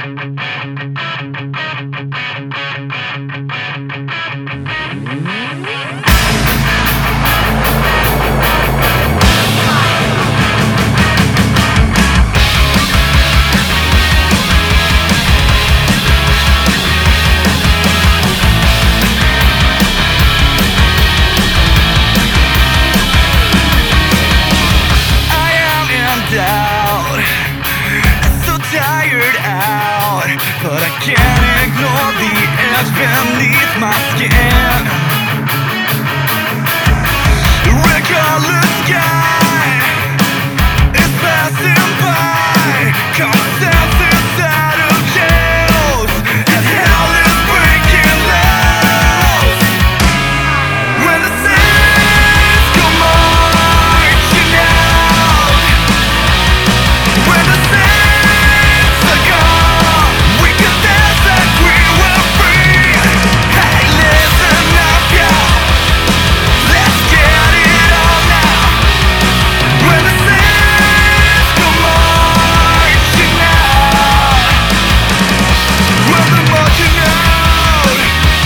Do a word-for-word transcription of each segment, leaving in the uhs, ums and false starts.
But I can't ignore the edge beneath my skin. The red-colored sky is passing by. Common sense inside of chaos, and hell is breaking loose. When the saints go marching out, when the saints are gone, we can dance like we were free. Hey, listen up, y'all, let's get it on now. When the saints go marching out, when they're marching out,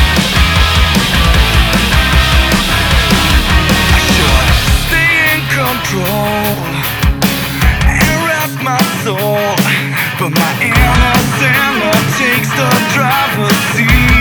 I should stay in control and rest my soul, but my inner sinner takes the driver's seat.